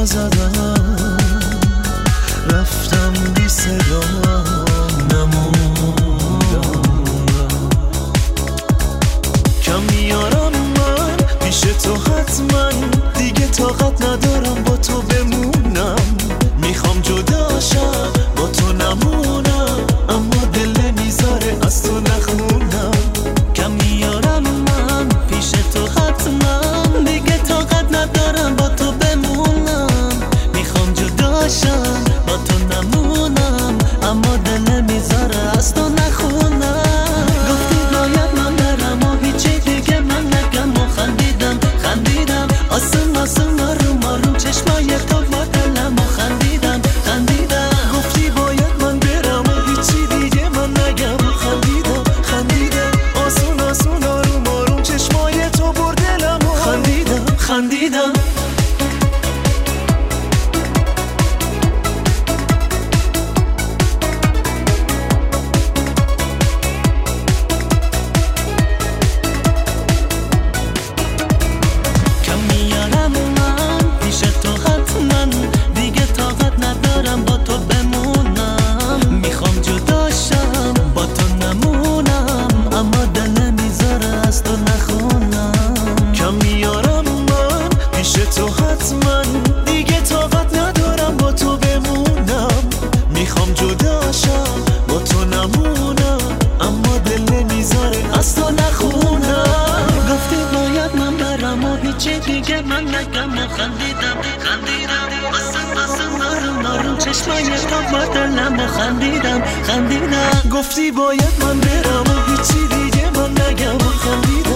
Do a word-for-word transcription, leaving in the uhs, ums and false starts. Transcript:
زدم رفتم بی صدا نموندم کم میارم من پیش تو حتما دیگه طاقت ندارم با تو بمونم میخوام جدا شم با تو نمونم اما دل نمیذاره از تو نخونم کم میارم من پیش تو حتما دیگه طاقت ندارم با تو بمونم میخوام جدا شم با تو نمونم اما دل نمیذاره از تو نخونم گفتی باید من برم و هیچی دیگه من نگم و خندیدم خندیدم آسون آسون آروم آروم چشمای تو با دلم و خندیدم خندیدم گفتی باید من برم و هیچی دیگه من نگم و خندیدم خندیدم آسون آسون آروم آروم چشمای تو بر دلم و خندیدم خندیدم دیگه من نگم و خندیدم خندیدم آسان آسان آروم آروم چشمای تو با دلم و خندیدم خندیدم گفتی باید من برم و هیچی دیگه من نگم و خندیدم